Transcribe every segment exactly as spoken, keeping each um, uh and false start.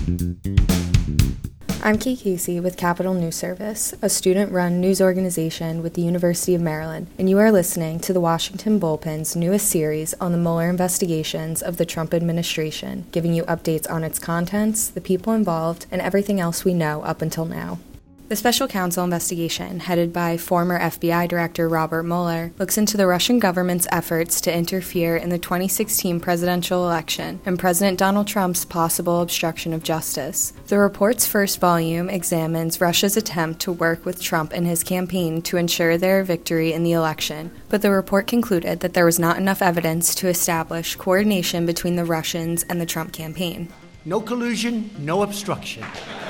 I'm Kate Casey with Capital News Service, a student-run news organization with the University of Maryland, and you are listening to the Washington Bullpen's newest series on the Mueller investigations of the Trump administration, giving you updates on its contents, the people involved, and everything else we know up until now. The special counsel investigation, headed by former F B I Director Robert Mueller, looks into the Russian government's efforts to interfere in the twenty sixteen presidential election and President Donald Trump's possible obstruction of justice. The report's first volume examines Russia's attempt to work with Trump and his campaign to ensure their victory in the election, but the report concluded that there was not enough evidence to establish coordination between the Russians and the Trump campaign. No collusion, no obstruction.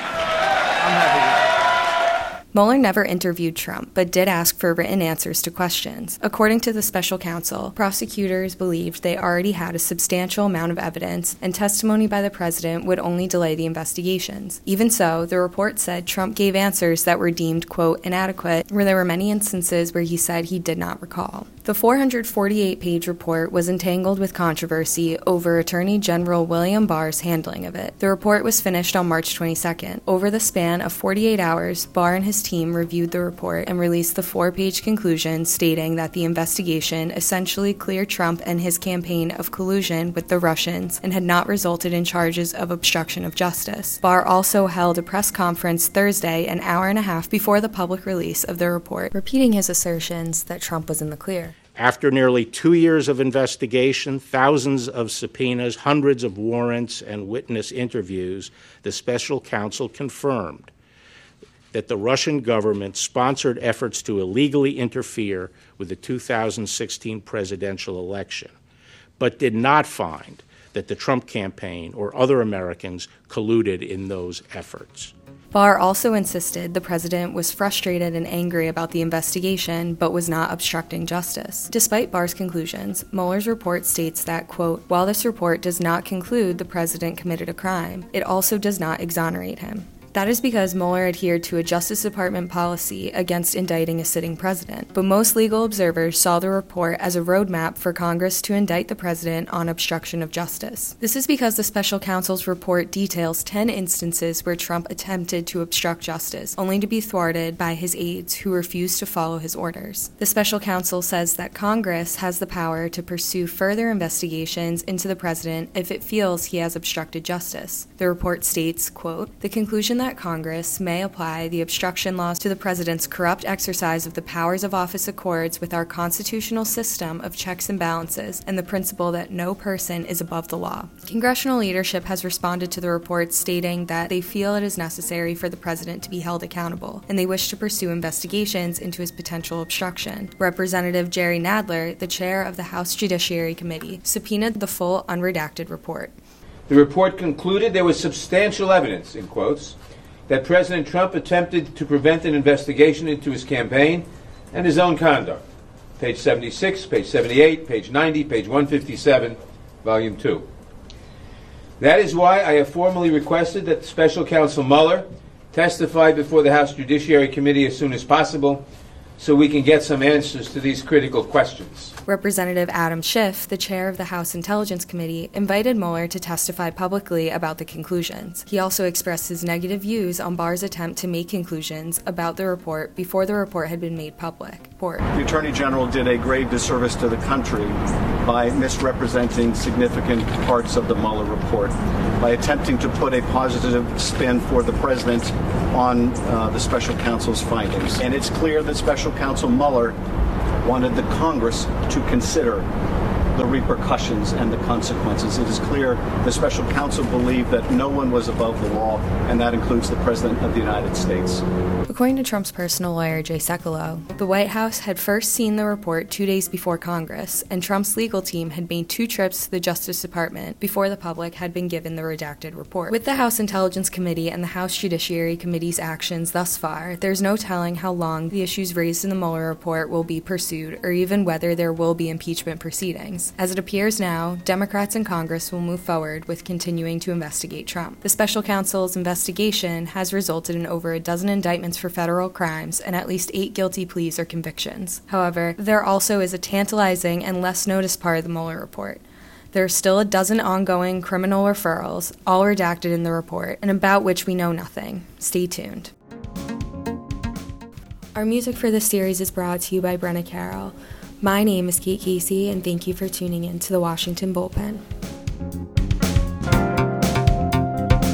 I'm having it. Mueller never interviewed Trump, but did ask for written answers to questions. According to the special counsel, prosecutors believed they already had a substantial amount of evidence, and testimony by the president would only delay the investigations. Even so, the report said Trump gave answers that were deemed, quote, inadequate, where there were many instances where he said he did not recall. The four hundred forty-eight page report was entangled with controversy over Attorney General William Barr's handling of it. The report was finished on March twenty-second. Over the span of forty-eight hours, Barr and his team reviewed the report and released the four-page conclusion stating that the investigation essentially cleared Trump and his campaign of collusion with the Russians and had not resulted in charges of obstruction of justice. Barr also held a press conference Thursday, an hour and a half before the public release of the report, repeating his assertions that Trump was in the clear. After nearly two years of investigation, thousands of subpoenas, hundreds of warrants, and witness interviews, the special counsel confirmed that the Russian government sponsored efforts to illegally interfere with the two thousand sixteen presidential election, but did not find that the Trump campaign or other Americans colluded in those efforts. Barr also insisted the president was frustrated and angry about the investigation, but was not obstructing justice. Despite Barr's conclusions, Mueller's report states that, quote, while this report does not conclude the president committed a crime, it also does not exonerate him. That is because Mueller adhered to a Justice Department policy against indicting a sitting president, but most legal observers saw the report as a roadmap for Congress to indict the president on obstruction of justice. This is because the special counsel's report details ten instances where Trump attempted to obstruct justice, only to be thwarted by his aides who refused to follow his orders. The special counsel says that Congress has the power to pursue further investigations into the president if it feels he has obstructed justice. The report states, quote, the conclusion that Congress may apply the obstruction laws to the president's corrupt exercise of the powers of office accords with our constitutional system of checks and balances and the principle that no person is above the law. Congressional leadership has responded to the report stating that they feel it is necessary for the president to be held accountable, and they wish to pursue investigations into his potential obstruction. Representative Jerry Nadler, the chair of the House Judiciary Committee, subpoenaed the full unredacted report. The report concluded there was substantial evidence, in quotes, that President Trump attempted to prevent an investigation into his campaign and his own conduct. Page seventy-six, page seventy-eight, page ninety, page one fifty-seven, volume two. That is why I have formally requested that Special Counsel Mueller testify before the House Judiciary Committee as soon as possible so we can get some answers to these critical questions. Representative Adam Schiff, the chair of the House Intelligence Committee, invited Mueller to testify publicly about the conclusions. He also expressed his negative views on Barr's attempt to make conclusions about the report before the report had been made public. Report. The Attorney General did a grave disservice to the country by misrepresenting significant parts of the Mueller report, by attempting to put a positive spin for the president on uh, the special counsel's findings. And it's clear that Special Counsel Mueller wanted the Congress to consider the repercussions and the consequences. It is clear the special counsel believed that no one was above the law, and that includes the President of the United States. According to Trump's personal lawyer, Jay Sekulow, the White House had first seen the report two days before Congress, and Trump's legal team had made two trips to the Justice Department before the public had been given the redacted report. With the House Intelligence Committee and the House Judiciary Committee's actions thus far, there's no telling how long the issues raised in the Mueller report will be pursued, or even whether there will be impeachment proceedings. As it appears now, Democrats in Congress will move forward with continuing to investigate Trump. The special counsel's investigation has resulted in over a dozen indictments for federal crimes and at least eight guilty pleas or convictions. However, there also is a tantalizing and less noticed part of the Mueller report. There are still a dozen ongoing criminal referrals, all redacted in the report, and about which we know nothing. Stay tuned. Our music for this series is brought to you by Brenna Carroll. My name is Kate Casey, and thank you for tuning in to the Washington Bullpen.